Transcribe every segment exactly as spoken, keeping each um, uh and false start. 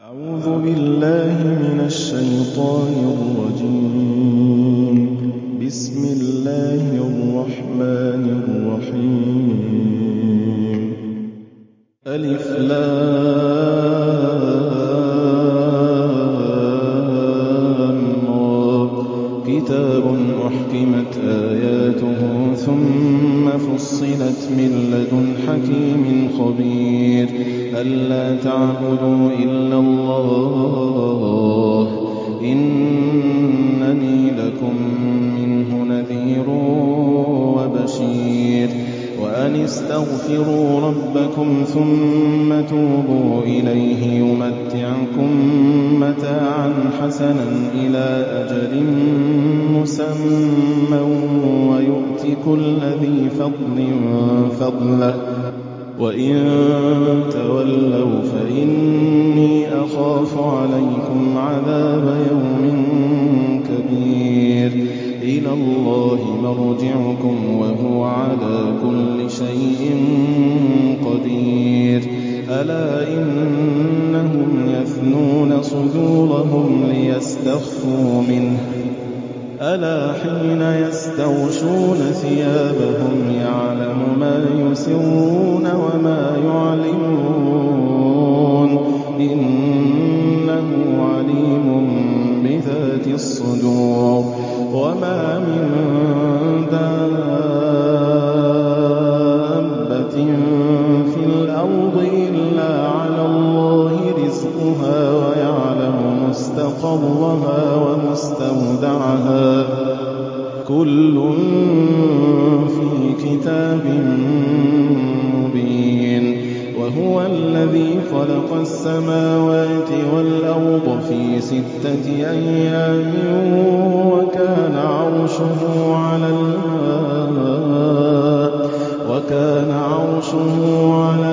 أعوذ بالله من الشيطان الرجيم. بسم الله الرحمن الرحيم. ألف لام را. كتاب أحكمت آياته ثم فصلت من لدن حكيم خبير. ألا تعبدوا إلا الله إنني لكم منه نذير وبشير. وأن استغفروا ربكم ثم توبوا إليه يمتعكم متاعا حسنا إلى أجل مسمى ويؤت كل ذي فضل فضله وإن تولوا فإني أخاف عليكم عذاب يوم كبير. إلى الله مرجعكم وهو على كل شيء قدير. ألا إنهم يثنون صدورهم ليستخفوا منه ألا حين يستغشون ثيابهم يعلم ما يسرون وما يعلنون إنه عليم بذات الصدور. وما من دابة في الأرض إلا على الله رزقها ويعلم مستقرها ومستودعها كل في كتاب مبين. وهو الذي خلق السماوات والأرض في ستة أيام وكان عرشه على الماء وكان عرشه على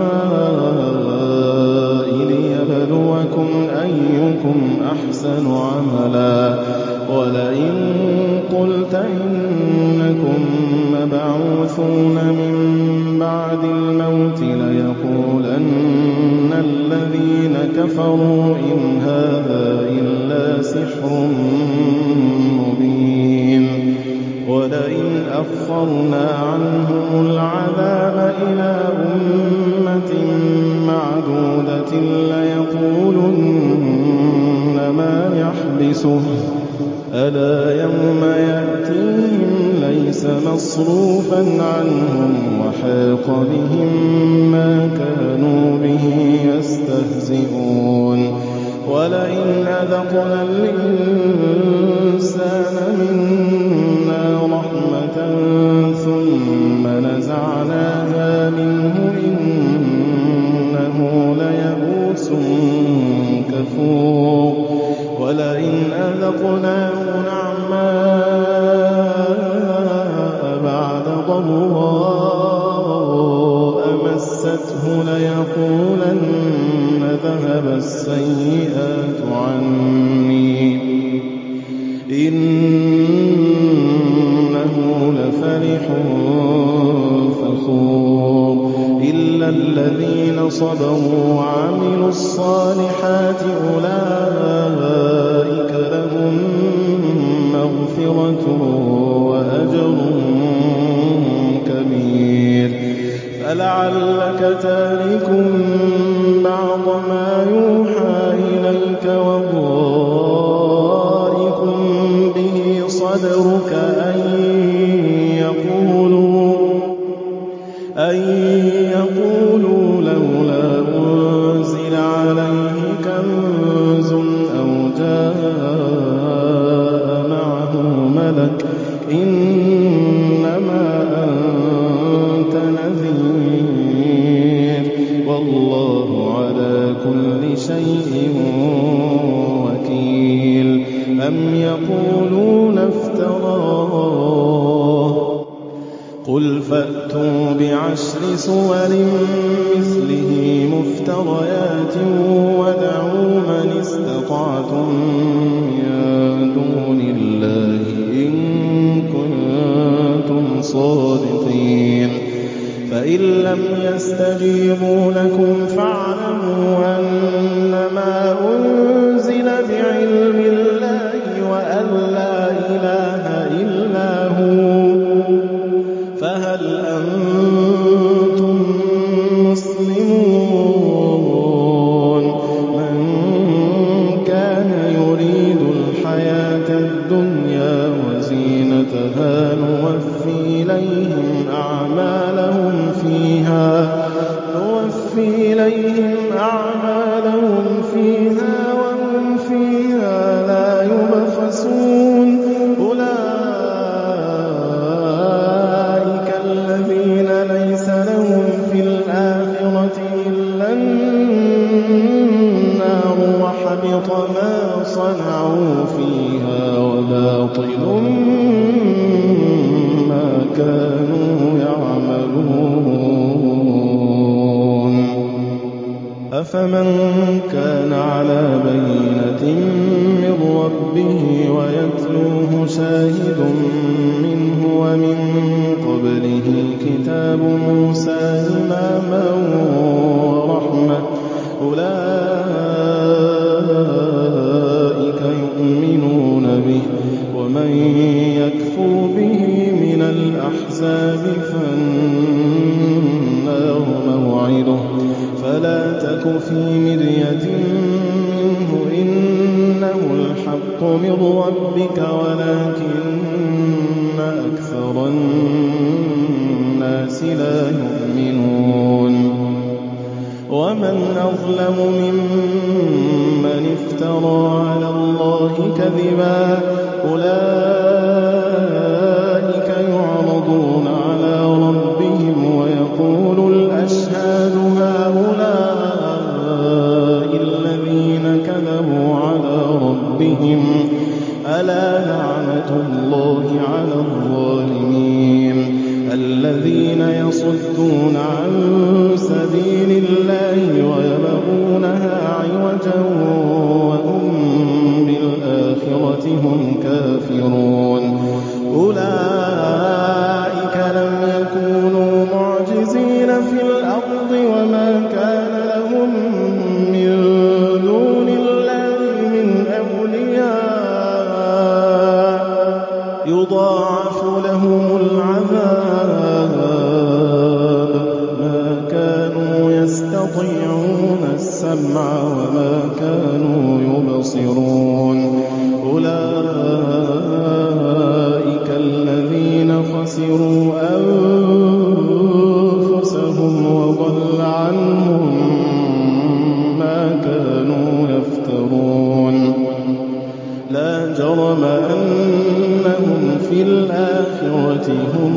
الماء ليبلوكم أيكم أحسن عملا. ولئن قلت إنكم مبعوثون من بعد الموت ليقولن الذين كفروا إن هذا إلا سحر مبين. ولئن أخرنا عنهم العذاب إلى أمة معدودة ليقولن ما يحبسه ألا يوم يأتيهم ليس مصروفا عنهم وحاق بهم ما كانوا به يستهزئون. ولئن أذقنا الإنسان منا رحمة ثم نزعناها منه إنه ليئوس كفور. ولئن أذقناه نعماء بعد ضراء مسته ليقولن ذهب السيئات عني إنه لفرح فخور. إلا الذين صبروا وعملوا الصالحات أولئك لهم مغفرة وأجر كبير. فلعلك تارك بعض ما يوحى إليك وضائق به صدرك أن يقولوا أن يقولوا لولا أنزل عليه كنز أو جاء معه ملك إنما أنت نذير والله على كل شيء وكيل. أم يقولون افتراه قل فأتوا بعشر سور مثله مفتريات وادعوا من استطعتم من دون الله إن كنتم صادقين. فإن لم يستجيبوا لكم فاعلموا أنما ما أنزل بعلم الله وأن لا إله إلا هو فهل أنتم مسلمون من كان يريد الحياة الدنيا وزينتها نوفي إليهم أعمالهم فيها نوفي إليهم أعمالهم فيها وهم فيها لا يبخسون أولئك الذين ليس لهم في الآخرة إلا النار وحبط ما صنعوا فيها وباطل ما كانوا يعملون أفمن كان على بينة من ربه ويتلوه شاهد منه ومن قبله كتاب موسى إماما ورحمة أولئك يؤمنون به ومن يكفر به من الأحزاب فالنار موعده فلا تك في مرية منه إنه الحق من ربك ولكن أكثر الناس لا يؤمنون ومن أظلم ممن افترى على الله كذبا أولئك يعرضون على ربهم ويقول الأشهاد هؤلاء الذين كذبوا على ربهم ألا لعنة الله على الظالمين الذين يصدون عن سبيل الله ويبغونها عوجا وهم بالآخرة هم كافرون أولئك لم يكونوا معجزين في الأرض وما كان لهم من دون الله من أولياء يضاعف لهم العذاب ما كانوا يستطيعون السمع وما كانوا يبصرون أولئك الذين خسروا أنفسهم وضل عنهم ما كانوا يفترون لا جرم أنهم في الآخرة هم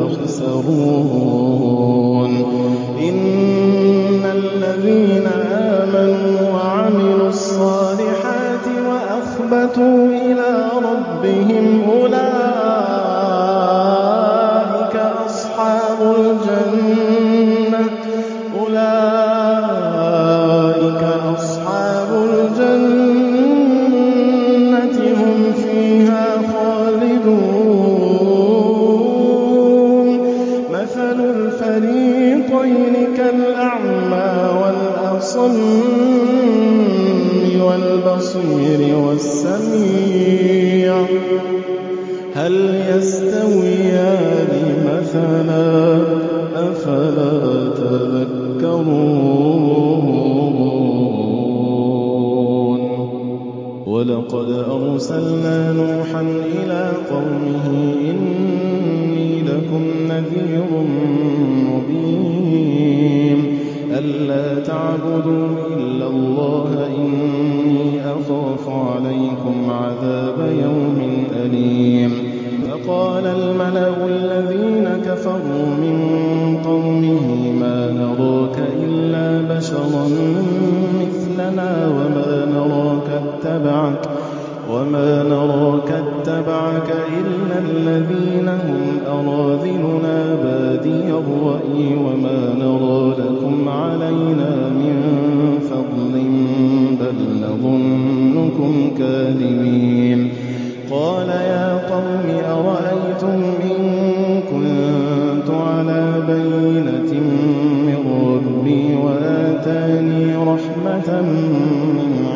الأخسرون إن الذين آمنوا وعملوا الصالحات وأخبتوا إلى ربهم أولئك أصحاب الجنة أولئك أصحاب الجنة هم فيها خالدون مثل الفريقين كالأعمى والأصم والبصير والسميع هل يستويان مثلا أفلا تذكرون ولقد أرسلنا نوحا إلى قومه إني لكم نذير مبين ألا تعبدوا إلا الله إني أخاف عليكم عذاب يوم أليم فقال الملأ الذين كفروا من قومه ما نراك إلا بشرا مثلنا وما نراك اتبعك وما نراك اتبعك إلا الذين هم أراذلنا بادي الرأي وما نرى لكم علينا من فضل بل نظنكم كاذبين قال يا قوم أرأيتم إن كنت على بينة من ربي وآتاني رحمة من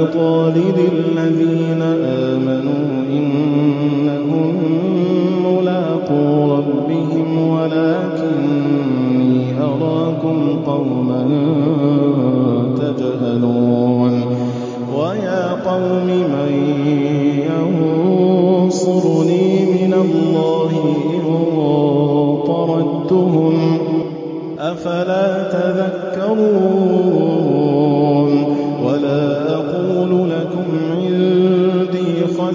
الأبطال للذين آمنوا إنهم ملاقو ربهم ولكني أراكم قوما تجهلون ويا قوم من ينصرني من الله إن طردتهم أفلا تذكرون ولا أقول لكم عندي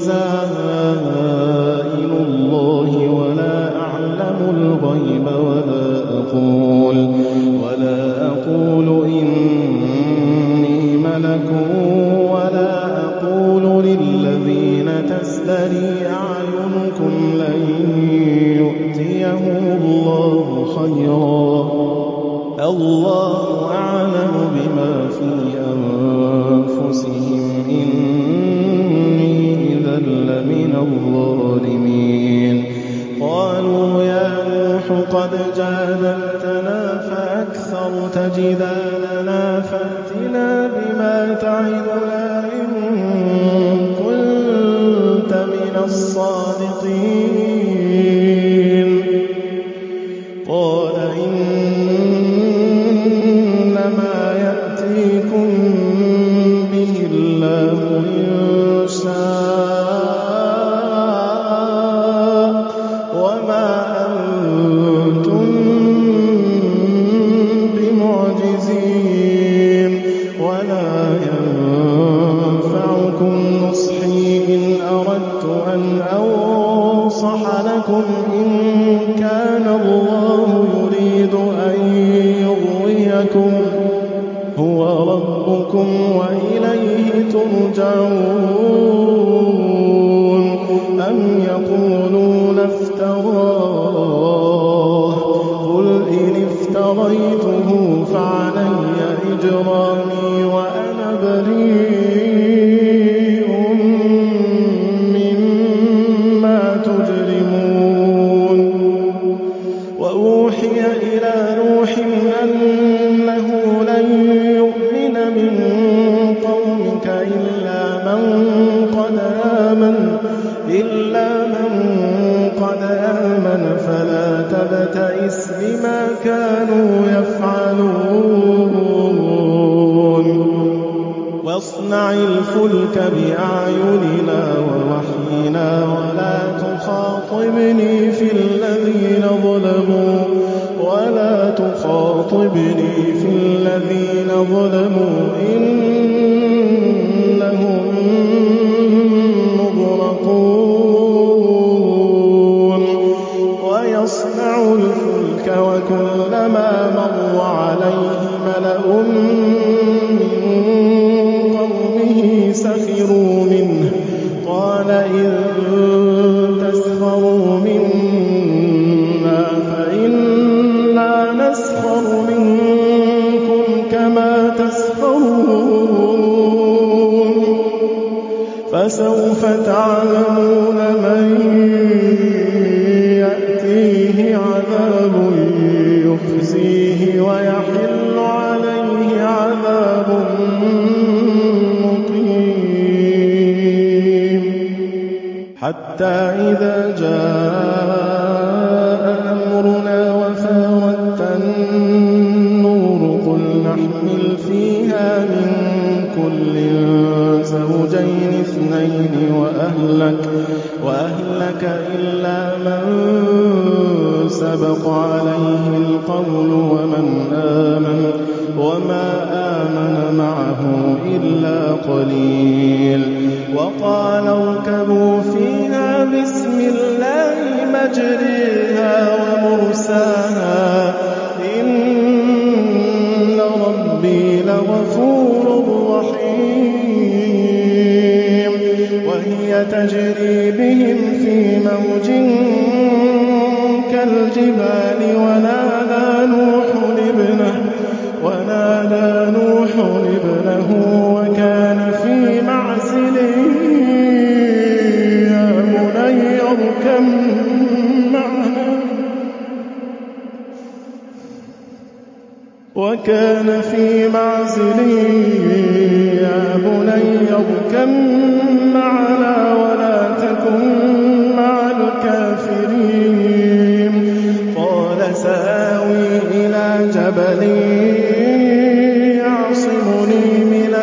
خزائن الله ولا أعلم الغيب ولا أقول ولا أقول إني ملك ولا أقول للذين تزدري أعينكم لن يؤتيهم الله خيرا الله أعلم بما في أنفسهم إني إذا لمن الظالمين قالوا يا نوح قد جادلتنا فأكثرت جدالنا فأتنا بما تعدنا إن كنت من الصادقين قال إنما يأتيكم به الله إن شاء وما أنتم بمعجزين ولا ينفعكم نصحي إن أردت أن أنصح لكم إن كان الله يريد أن يغويكم هو ربكم وإليه ترجعون أم يقولون افتراه قل إن افتريته فعلي إجرامي وأنا بريء مما تجرمون وأوحي إلى نوح أنه لن يؤمن من قومك إلا من قد آمن إلا من قد آمن فلا تبتئس بما كانوا يفعلون واصنع الفلك بأعيننا ووحينا ولا تخاطبني في الذين ظلموا ولا تخاطبني في الذين ظلموا إنهم مغرقون ويصنع الفلك وكلما مر عليه ملأ من قومه سخروا منه قال إن تسخروا منا فإنا نسخر منكم كما تسخرون فسوف تعلمون من يأتيه عذاب يخزيه ويحل عليه عذاب مقيم حتى إذا جاء أمرنا وفارت النور قل نحمل فيها من كل زوجين اثنين وأهلك, وأهلك إلا من سبق عليه القول ومن آمن وما آمن معه إلا قليل وقال اركبوا فيها بسم الله مجريها ومرساها إن ربي لغفور رحيم وهي تجري بهم في موج كالجبال ونادى نوح ابنه ونادى نوح ابنه وكان في معزل يا بني اركب معنا وكان في معزل يا يا بني اركب معنا ولا تكن مع الكافرين قال سآوي إلى جبل يعصمني من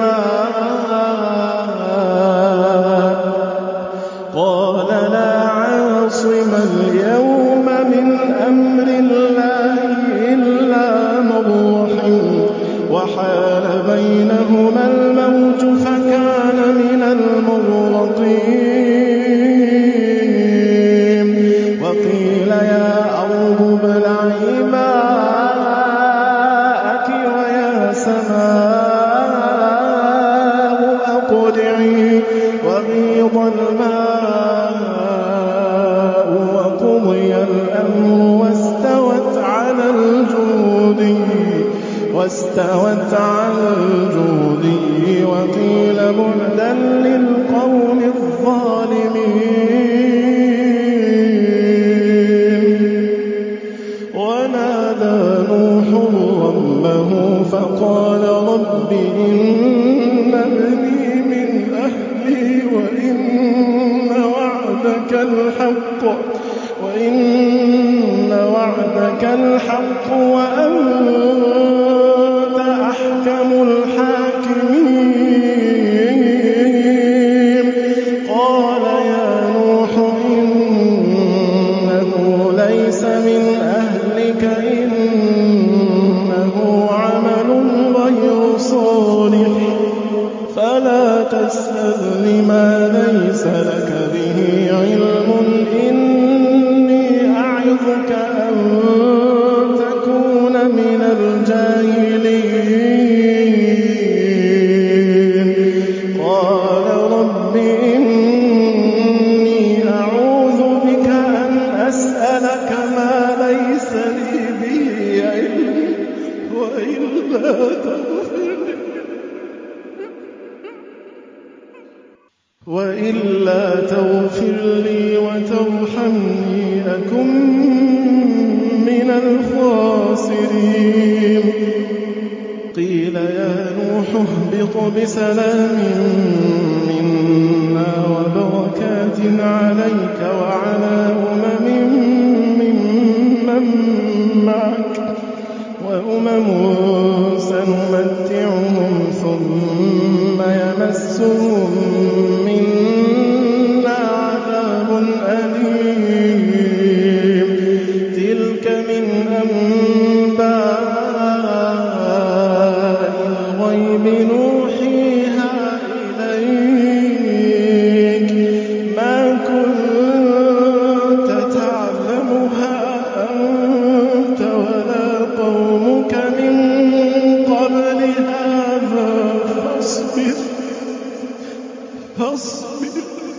الماء قال لا عاصم اليوم من أمر الله إلا من رحم وحال بينهما الموج فكان من المغرقين وقيل يا أرض ابلعي ماءك ويا سماء أقلعي وغيض الماء وقضي الأمر واستوت على الجودي واستوت على الجودي وقيل بعدا للقوم الظالمين ونادى نوح ربه فقال رب إن ابني من أهلي وإن وعدك الحق وإن وعدك الحق وأنت أحكم الحاكمين قال يا نوح إنه ليس من أهلك إنه عمل غير صالح فلا تسألني ما ليس لك به علم إني أعظك أن تكون من الجاهلين قال رب إني أعوذ بك أن أسألك ما ليس لي به علم وإلا تغفر وإلا تغفر لي وترحمني أكن من الخاسرين قيل يا نوح اهبط بسلام منا وبركات عليك وعلى أمم ممن معك وأمم سنمتعهم ثم يمسهم منا عذاب أليم تلك من أنباء الغيب نوحيها إليك ما كنت تعلمها أنت ولا قومك من قبل هذا فاصبر فاصبر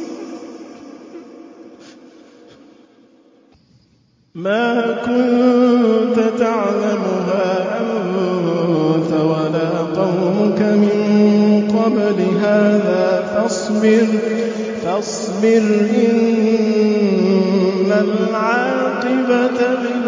ما كنت تعلمها أنت ولا قومك من قبل هذا فاصبر فاصبر إن العاقبة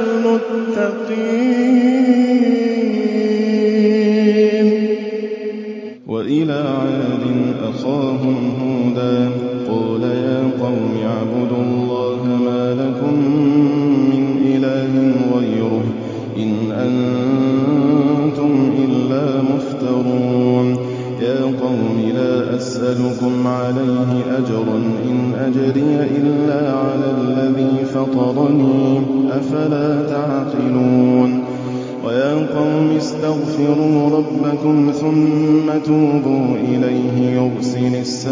للمتقين وإلى عاد أخاهم هودا قال يا قوم اعبدوا الله ما لكم من إله غيره إن أنتم إلا مفترون يا قوم لا أسألكم عليه أجرا إن أجري إلا على الذي فطرني أفلا تعقلون ويا قوم استغفروا ربكم ثم توبوا إليه يرسل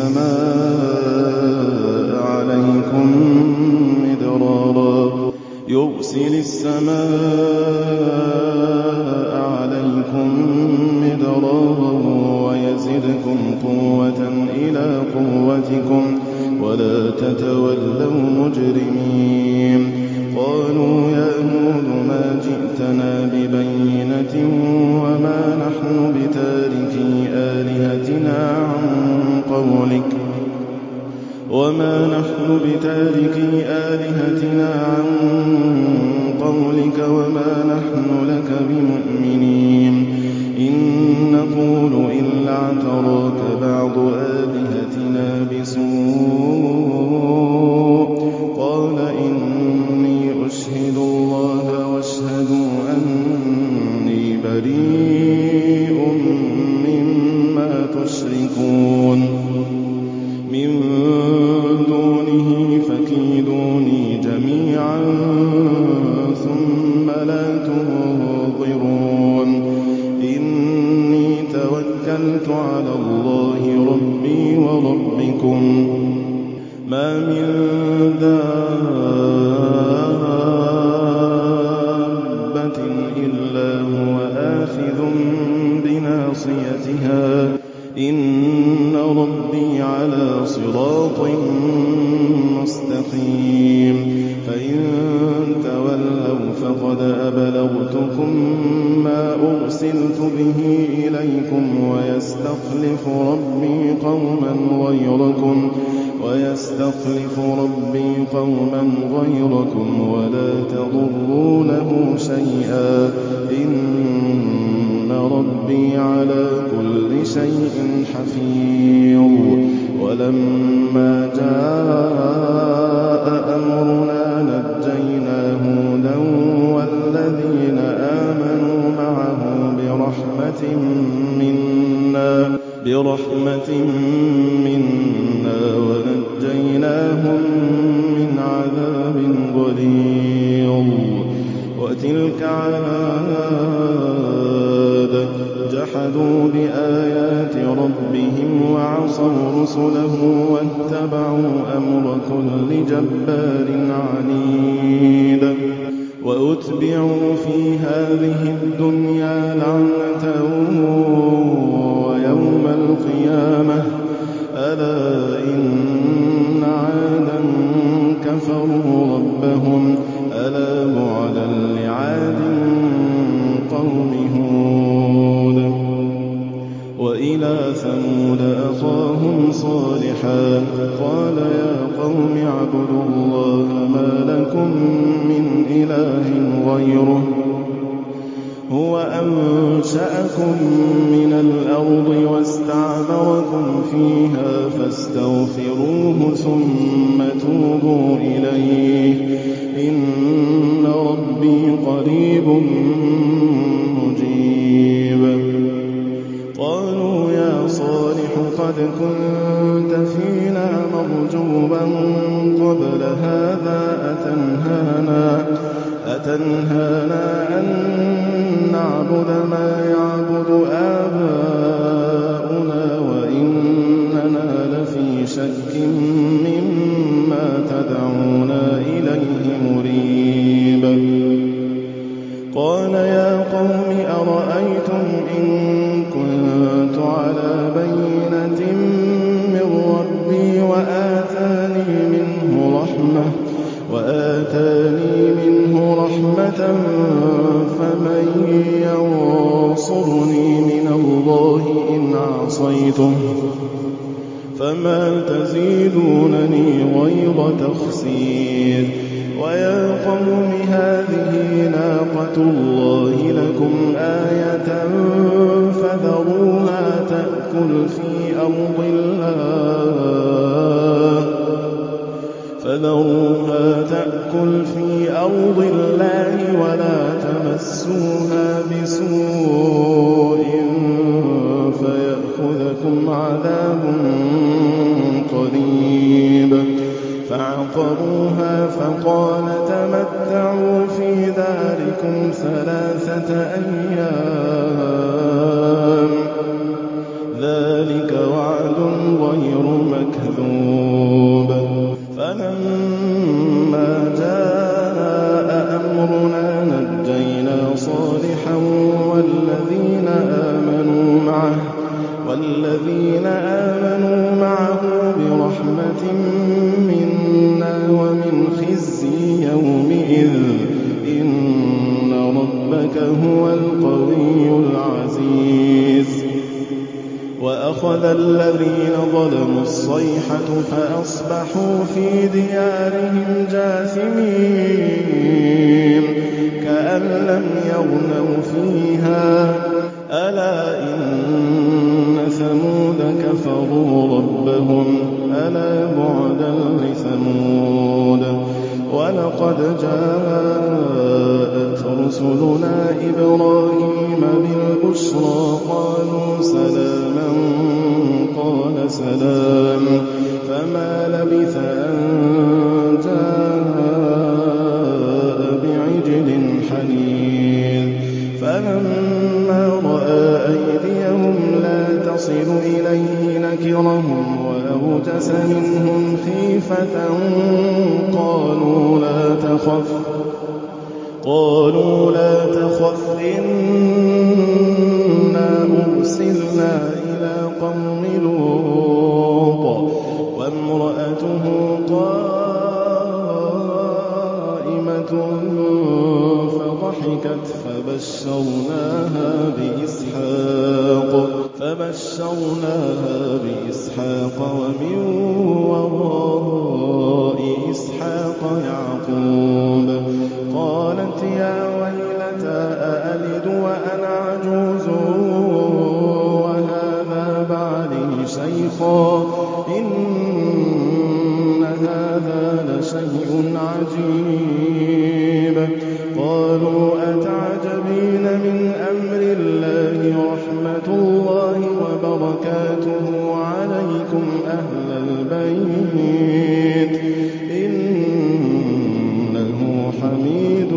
السماء عليكم مدرارا يرسل السماء عليكم مدرارا ويزدكم قوة إلى قوتكم ولا تتولوا مجرمين قالوا يا هود ما جئتنا ببينة وما نحن بتاركي آلهتنا عن قولك وما نحن بتاركي آلهتنا عن قولك وما نحن لك بمؤمنين إن نقول إلا اعتراك بعض آلهتنا بسوء قال إني أشهد الله واشهدوا أني بريء مما تشركون من دونه فكيدوني جميعا ثم لا تنظرون إني توكلت على الله ربي وربكم ما من دابة إلا هو آخذ بناصيتها إن ربي على صراط مستقيم فإن تولوا فقد أبلغتكم ما أرسلت به إليكم ويستخلف ربي قوما غيركم ويستخلف ربي قوما غيركم ولا تضرونه شيئا إن ربي على كل شيء حفيظ ولما جاء أمرنا نجينا هودا والذين آمنوا معه برحمة منا برحمة منا ونجيناهم من عذاب غليظ وتلك عاد جحدوا بآيات ربهم وعصوا رسله واتبعوا أمر كل جبار عنيد وأتبعوا في هذه الدنيا لعنة ويوم القيامة ألا إن عادا كفروا ربهم ألا بعدا لعاد قوم هود وإلى ثمود أخاهم صالحا قال يا قوم اعبدوا الله ما لكم من إله غيره هو أنشأكم من الأرض واستعمركم فيها فاستغفروه ثم توبوا إليه إن ربي قريب مجيب قالوا يا صالح قد كنت فينا مرجوبا قبل هذا أتنهانا أتنهانا أن نعبد ما يعبد آباؤنا وإننا لفي شك مما تدعونا إليه مريب قال يا قوم أرأيتم إن كنت على بينة من ربي وآتاني منه رحمة وآتاني منه رحمة فمن ينصرني من الله إن عصيته فما تزيدونني غير تخسير ويا قوم هذه ناقة الله لكم آية فذروها تأكل في أرض الله فذروها تأكل في أرض الله ولا تمسوها بسوء فيأخذكم عذاب قريب فعقروها فقال تمتعوا في داركم ثلاثة أيام ذلك وعد غير مكذوب فلما جاء أمرنا نجينا صالحا والذين آمنوا معه والذين آمنوا معه برحمة منا ومن خزي يومئذ إن ربك هو القوي العزيز وأخذ الذين ظلموا الصيحة فأصبحوا في ديارهم جاثمين كأن لم يغنوا فيها ألا إن ثمود كفروا ربهم ألا بعدا لثمود ولقد جاءت رسلنا إبراهيم بالبشرى قالوا سلاما قال سلام فما لبث أن جاء بعجل حنيذ فلما رأى أيديهم لا تصل إليه نكرهم وأوجس منهم خيفة قالوا لا تخف قالوا لا تخف إنا أرسلنا إلى قوم لوط وامرأته قائمة فضحكت فبشرناها بإسحاق فبشرناها بإسحاق ومن وراء إسحاق يعقوب قالت يا ويلتى أألد وأنا عجوز وهذا بعلي شيخا إن هذا لشيء عجيب قالوا أتعجبين من أمر الله رحمة الله وبركاته عليكم أهل البيت إنه حميد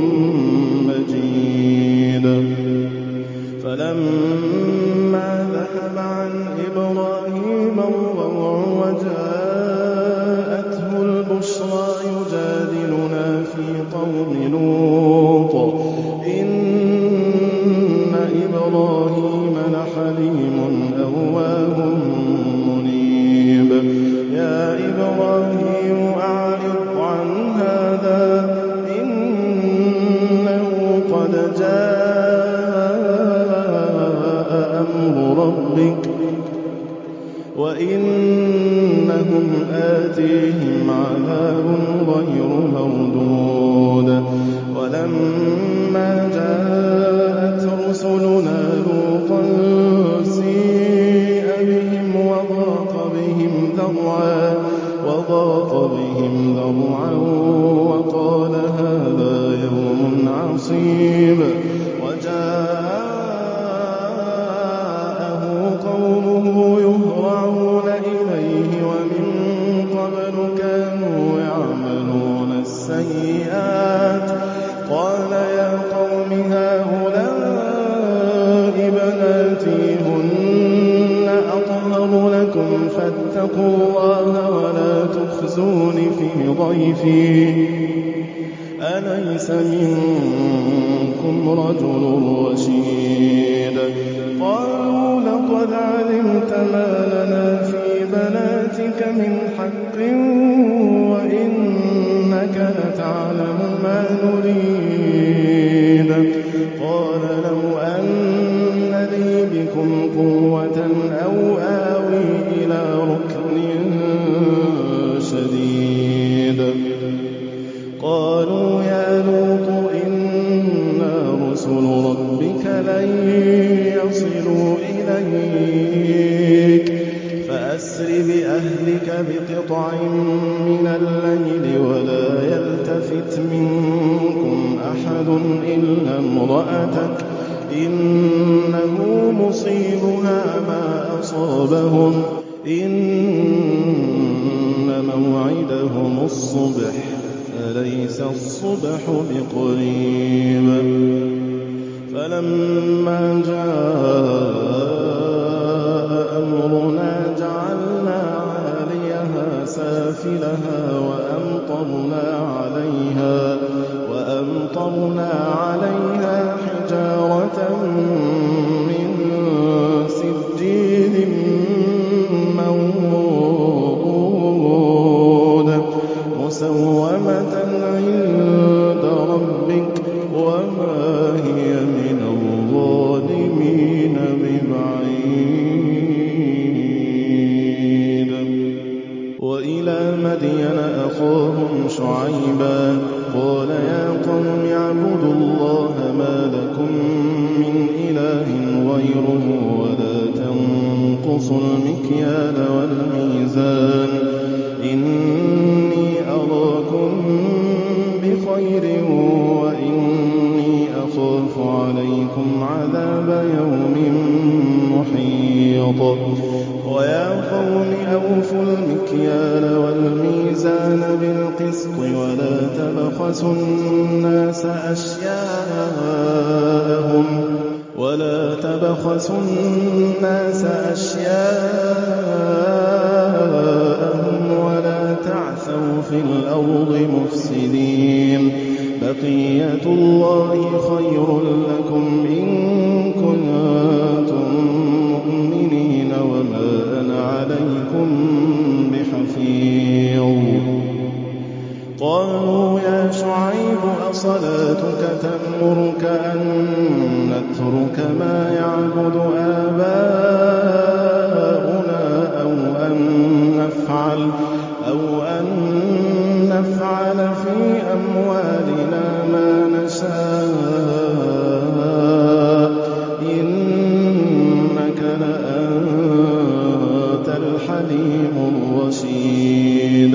مجيد فلما ذهب عن إبراهيم الروع وجاءته البشرى يجادلنا في قوم لوط إن إبراهيم لحليم أواه منيب يا إبراهيم أعرض عن هذا إنه قد جاء أمر ربك وإنهم آتيهم عذاب غير مردود ولما جاءت رسلنا لوطا سيء بهم وضاق بهم ذرعا وضاق بهم ذرعا وقال هذا يوم عصيب وجاءه قومه يهرعون إليه ومن قبل كانوا يعملون السيئات قال يا قوم هؤلاء بناتي هن أطهر لكم فاتقوا الله ولا تخزون في ضيفي أليس منكم رجل رشيد قالوا لقد علمت ما لنا في بناتك من حق وإنك لتعلم ما نريد قال لو أن لي بكم قوة أو آوي إلى ركن شديد قالوا يا لوط إنا رسل ربك لن يصلوا إليك فأسر بأهلك بقطع من الليل ولا يلتفت منكم أحد إلا امرأتك إنه مصيبها ما أصابهم إن موعدهم الصبح أليس الصبح بقريب فلما جاء أمرنا جعلنا عاليها سافلها وأمطرنا عليها وأمطرنا عليها حجارة من سجيل منضود مسومة عند ربك وما هي من الظالمين ببعيد وإلى مدين أخاهم شعيبا قال يا قوم اعبدوا الله ما لكم من إله غيره ولا تنقصوا المكيال والميزان إني أراكم بخير وإني أخاف عليكم عذاب يوم محيط ويا قوم أوفوا المكيال والميزان بالقسط ولا تبخسوا الناس أشياءهم ولا تبخسوا الناس أشياءهم ولا تعثوا في الأرض مفسدين بقية الله خير لكم إن كنتم مؤمنين وما أنا عليكم بحفيظ قالوا يا شعيب أصلاتك تأمرك أن نترك ما يعبد آباؤنا أو أن نفعل أو أن نفعل في أموالنا ما نشاء إنك لأنت الحليم الرشيد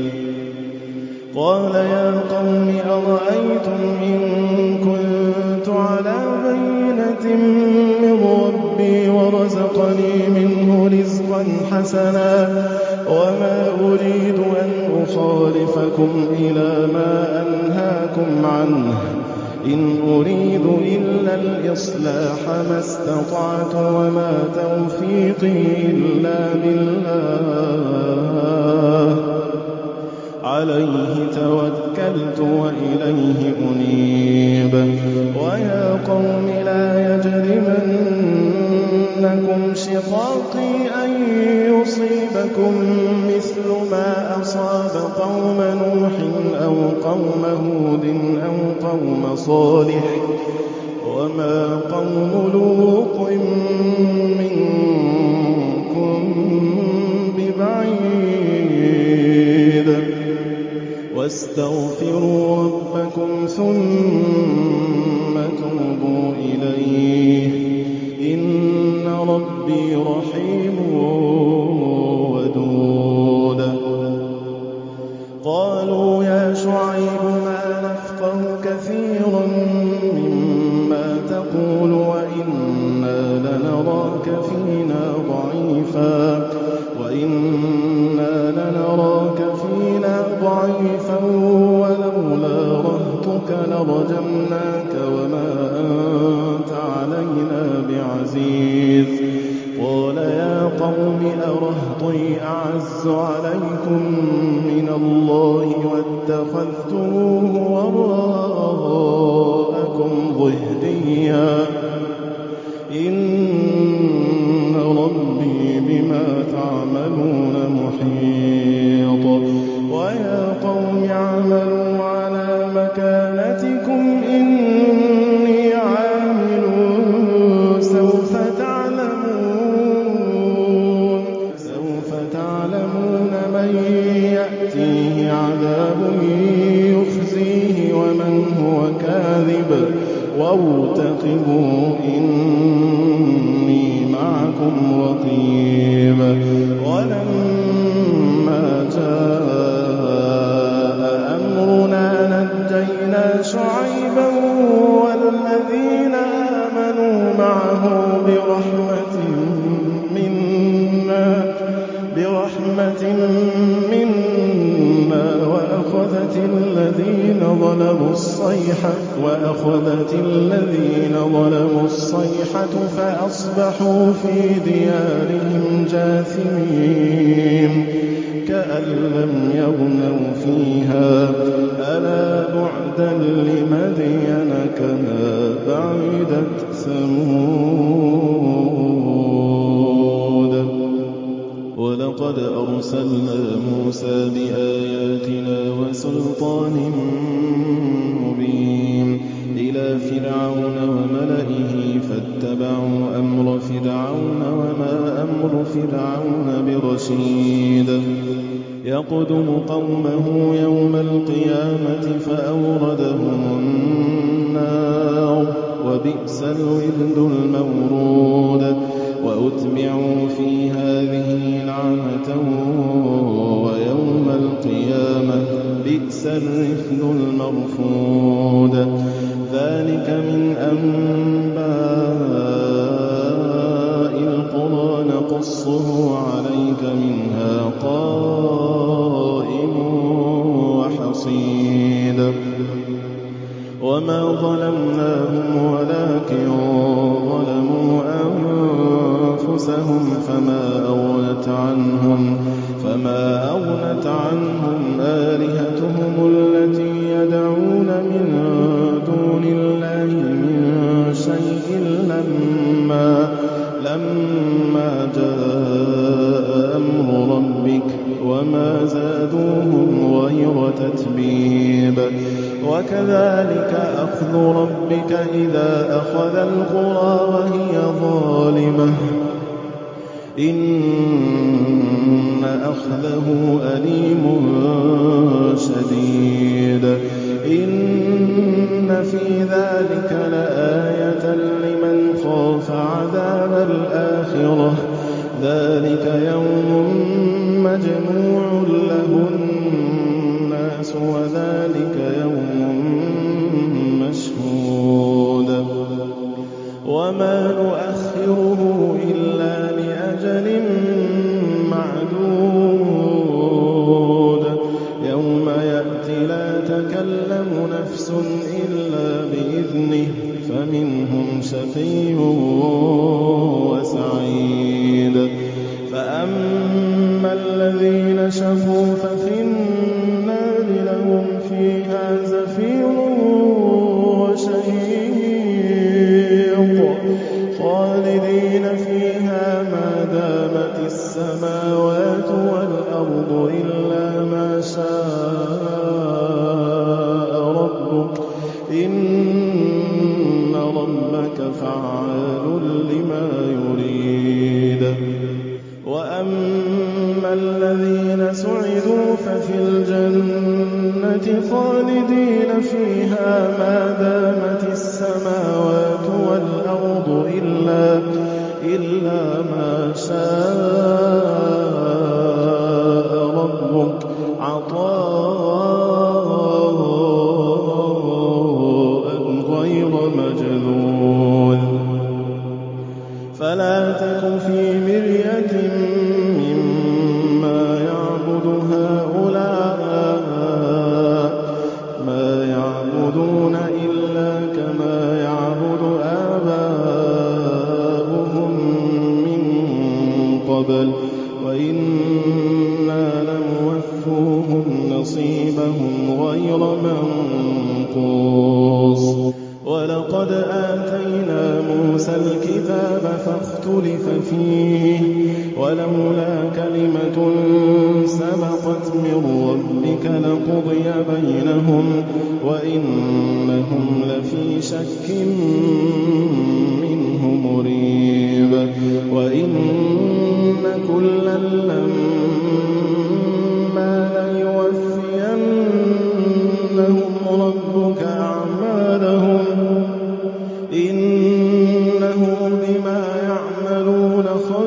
قال يا قوم أرأيتم إن كنت على بينة من ربي ورزقني منه رزقا حسنا وما أريد أن أخالفكم إلى ما أنهاكم عنه إن أريد إلا الإصلاح ما استطعت وما توفيقي إلا بالله عليه توكلت وإليه أنيب ويا قوم لا يجرمنكم شقاقي أن يصيبكم مثل ما أصاب قوم نوح أو قوم هود أو قوم صالح وما قوم لوط منكم ببعيد واستغفروا ربكم ثم توبوا إليه إن ربي رحيم ودود قالوا يا شعيب ما نفقه كثيرا مما تقول وإنا لنراك فينا ضعيفا وإنا لنراك فينا ضعيفا ولولا رهطك لرجمناك وما أنت علينا بعزيز قال يا قوم أرهطي أعز عليكم من الله واتخذتموه وراءكم ظهريا إن ربي بما تعملون محيط ويا قوم اعملوا على مكانتكم إني عامل سوف تعلمون سوف تعلمون من يأتيه عذاب يخزيه ومن هو كاذب وارتقبوا إني معكم رقيب ولما جاء أمرنا نجينا شعيبا والذين آمنوا معه برحمة منا برحمة منا وأخذت الذين ظلموا الصيحة وأخذت الذين ظلموا الصيحة فأصبحوا في ديارهم جاثمين كأن لم يغنوا فيها ألا بعدا لمدين كما بعدت ثمود ولقد أرسلنا موسى بآياتنا وسلطان مبين إلى فرعون وملئه فاتبعوا أمر فرعون وما أمر فرعون برشيد يقدم قومه يوم القيامة فأوردهم النار وبئس الورد المورود وأتبعوا في هذه لعنة ويوم القيامة بئس الرفد المرفود ذلك من أنباء القرى نقصه عليك منها قائم وحصيد وما ظلمناهم ولكن ظلموا أنفسهم فما أغنت عنهم فما أغنت عنهم آلهتهم التي يدعون من دون الله من شيء لما لما جاء أمر ربك وما زادوهم غير تتبيب وكذلك أخذ ربك إذا أخذ القرى وهي ظالمة إن أخذه أليم شديد إن في ذلك لآية لمن خاف عذاب الآخرة ذلك يوم مجموع له الناس وذلك يوم مشهود وما نؤخره إلا لأجل معدود يوم يأتي لا تكلم نفس إلا بإذنه فمنهم شقي وسعيد فأما الذين شقوا ففي النار لهم فيها زفير وشهيق خالدين فيها ما دامت السماوات والأرض إلا ما شاء ربك إن ربك فعال لما يريد وأما الذين سعدوا ففي الجنة خالدين فيها ما دامت السماوات والأرض إلا إلا ما شاء ربك عطاء غير مجذوذ فلا تك في مرية مما يعبد هؤلاء ما يعبدون إلا كما يعبد آباؤهم من قبل وإنا لموفوهم نصيبهم غير منقوص ولقد آتينا موسى الكتاب فاختلف فيه ولولا كلمة سبقت من ربك لقضي بينهم وإنهم لفي شك منه مريب وإن كلا لما ليوفينهم ربك أعمالهم إنه بما يعملون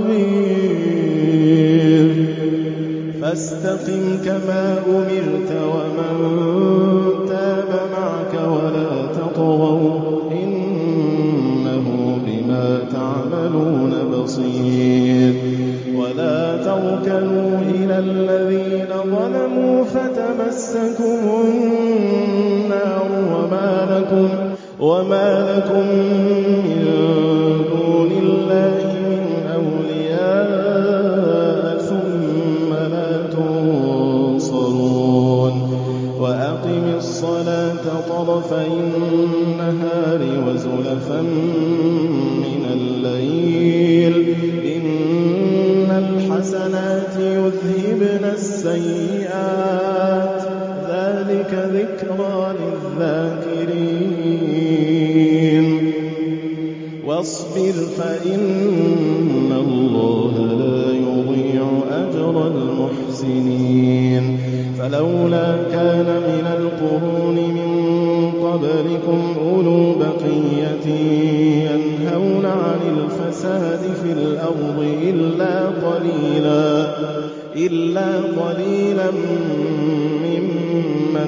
خبير فاستقم كما أمرت ومن تاب معك ولا تطغوا إنه بما تعملون بصير ولا تركنوا إلى الذين ظلموا فتمسكم النار وما لكم وما لكم من دون الله من أولياء ثم لا تنصرون وأقم الصلاة طرفي النهار وزلفا من الليل إن الحسنات يذهبن السيئات ذلك ذكرى للذاكرين واصبر فإن الله لا يضيع أجر المحسنين فلولا كان من القرون من قبلكم أولو بقية بُيُوتٍ يَنْهَوْنَ عَنِ الْفَسَادِ فِي الْأَرْضِ إِلَّا قَلِيلًا إِلَّا قَلِيلًا مِّمَّنْ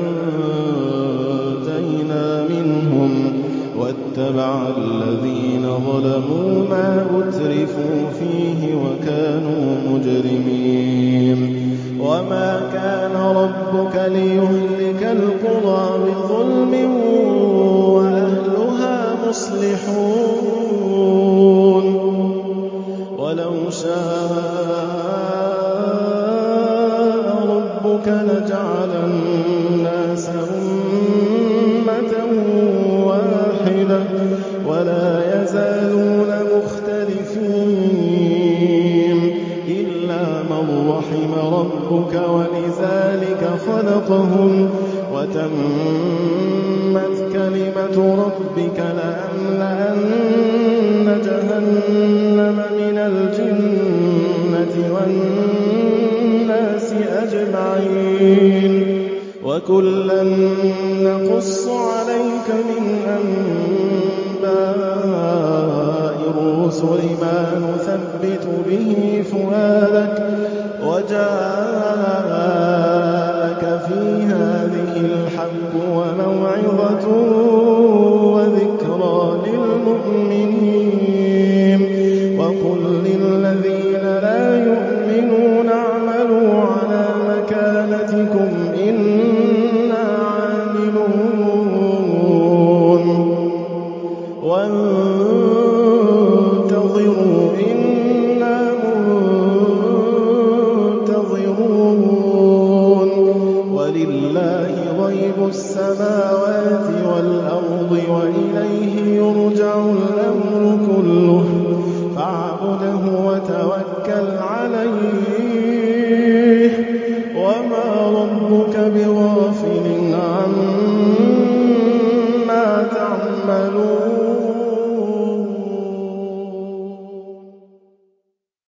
أَنجَيْنَا مِنْهُمْ وَاتَّبَعَ الَّذِينَ ظَلَمُوا مَا أُتْرِفُوا فِيهِ وَكَانُوا مُجْرِمِينَ وَمَا كَانَ رَبُّكَ لِيُهْلِكَ الْقُرَىٰ بِظُلْمٍ وَأَهْلُهَا مُصْلِحُونَ وَلَوْ شَاءَ رَبُّكَ لَجَعَلَ النَّاسَ أُمَّةً وَاحِدَةً وَلَا يَزَالُونَ مُخْتَلِفِينَ إِلَّا مَن رَّحِمَ رَبُّكَ وَلِذَٰلِكَ خَلَقَهُمْ وَتَمَّتْ كَلِمَةُ رَبِّكَ لَأَمْلَأَنَّ جَهَنَّمَ مِنَ الْجِنَّةِ وَالنَّاسِ أَجْمَعِينَ وَكُلًّا نَّقُصُّ عَلَيْكَ مِنْ أَنبَاءِ الرُّسُلِ مَا نُثَبِّتُ بِهِ فُؤَادَكَ وَجَاءَكَ فِي هَٰذِهِ الْحَقُّ وَمَوْعِظَةٌ وَذِكْرَىٰ لِلْمُؤْمِنِينَ وَقُل لِّلَّذِينَ لَا يُؤْمِنُونَ اعْمَلُوا عَلَىٰ مَكَانَتِكُمْ إِنَّا عَامِلُونَ وَانتَظِرُوا إِنَّا مُنتَظِرُونَ وَلِلَّهِ غَيْبُ السَّمَاوَاتِ وَالْأَرْضِ وَإِلَيْهِ يُرْجَعُ الْأَمْرُ كُلُّهُ فَاعْبُدْهُ وَتَوَكَّلْ عَلَيْهِ وَمَا رَبُّكَ بِغَافِلٍ